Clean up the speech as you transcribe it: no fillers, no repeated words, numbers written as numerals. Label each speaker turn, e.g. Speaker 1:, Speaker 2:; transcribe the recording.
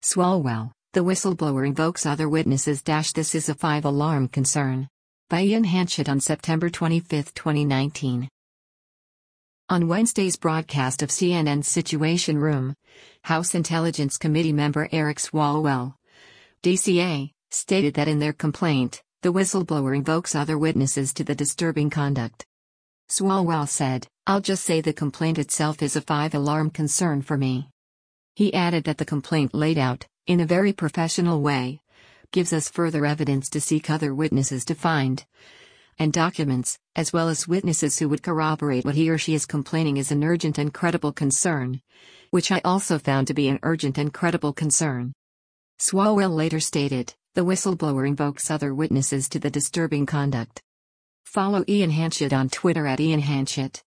Speaker 1: Swalwell, the whistleblower invokes other witnesses. This is a 5-alarm concern. By Ian Hanchett on September 25, 2019. On Wednesday's broadcast of CNN's Situation Room, House Intelligence Committee member Eric Swalwell, DCA, stated that in their complaint, the whistleblower invokes other witnesses to the disturbing conduct. Swalwell said, "I'll just say the complaint itself is a 5-alarm concern for me." He added that the complaint laid out, in a very professional way, gives us further evidence to seek other witnesses to find, and documents, as well as witnesses who would corroborate what he or she is complaining is an urgent and credible concern, which I also found to be an urgent and credible concern. Swalwell later stated, the whistleblower invokes other witnesses to the disturbing conduct. Follow Ian Hanchett on Twitter @IanHanchett.